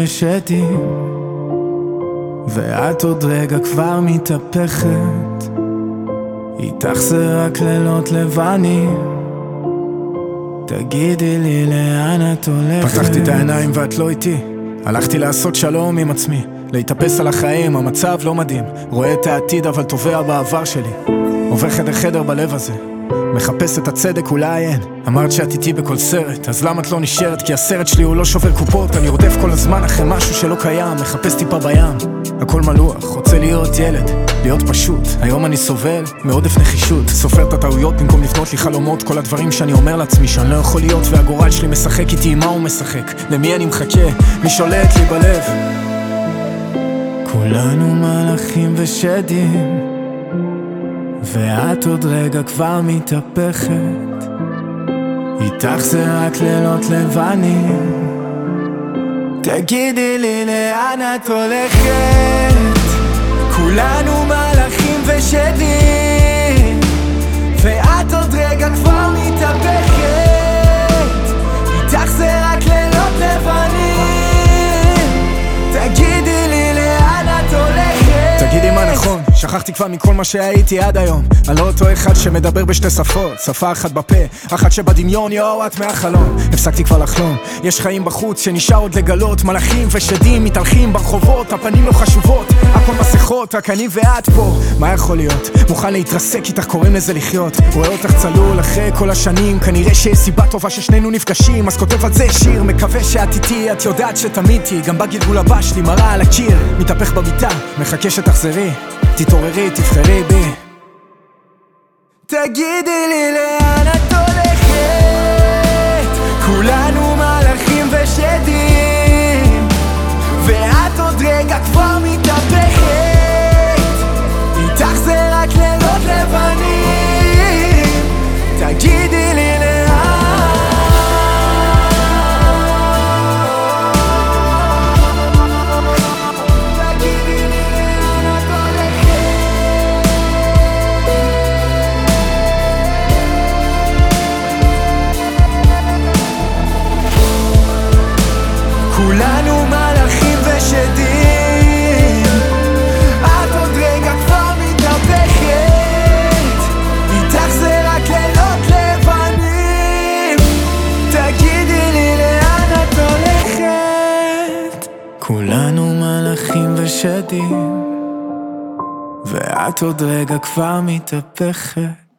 ושדים, ואת עוד רגע כבר מתהפכת. איתך זה רק לילות לבנים. תגידי לי לאן את הולכת. פתחתי את העיניים ואת לא איתי. הלכתי לעשות שלום עם עצמי, להתאפס על החיים, המצב לא מדהים. רואה את העתיד אבל תובע בעבר שלי. עובר חדר חדר בלב הזה, מחפש את הצדק, אולי אין. אמרת שאת איתי בכל סרט, אז למה את לא נשארת? כי הסרט שלי הוא לא שובר קופות. אני רודף כל הזמן אחרי משהו שלא קיים, מחפש טיפה בים, הכל מלוח, רוצה להיות ילד, להיות פשוט. היום אני סובל מעודף נחישות, סופר את הטעויות במקום לבנות לי חלומות. כל הדברים שאני אומר לעצמי שאני לא יכול להיות, והגורל שלי משחק איתי, מה הוא משחק? למי אני מחכה? מי שולט לי בלב? כולנו מלאכים ושדים, ואת עוד רגע כבר מתהפכת. איתך זה רק לילות לבנים. תגידי לי לאן את הולכת. כולנו מלאכים ושדים, ואת עוד רגע כבר מתהפכת. איתך זה רק לילות לבנים. תגידי לי לאן את הולכת. תגידי מה נכון, שכחתי כבר מכל מה שהייתי עד היום. אני לא אותו אחד שמדבר בשתי שפות, שפה אחת בפה, אחת שבדמיון, יואו את מהחלום. הפסקתי כבר לחלום, יש חיים בחוץ שנשאר עוד לגלות. מלאכים ושדים מתהלכים ברחובות, הפנים לא חשובות, הכל מסכות, רק אני ואת פה. מה יכול להיות? מוכן להתרסק איתך, קוראים לזה לחיות. רואה אותך צלול אחרי כל השנים, כנראה שיש סיבה טובה ששנינו נפגשים. אז כותב על זה שיר, מקווה שאת איתי, את יודעת שתמיד תהי. גם בגלגול הבא שלי מראה על הקיר, מתהפך במיטה, מחכה שתחזרי, תתעוררי, תבחרי בי. תגידי לי לאן את הולכת. כולנו מלאכים ושדים, ואת עוד רגע כבר מתהפכת. איתך זה רק לילות לבנים. תגידי לי לאן. כולנו מלאכים ושדים, את עוד רגע כבר מתהפכת. איתך זה רק לילות לבנים. תגידי לי לאן את הולכת. כולנו מלאכים ושדים, ואת עוד רגע כבר מתהפכת.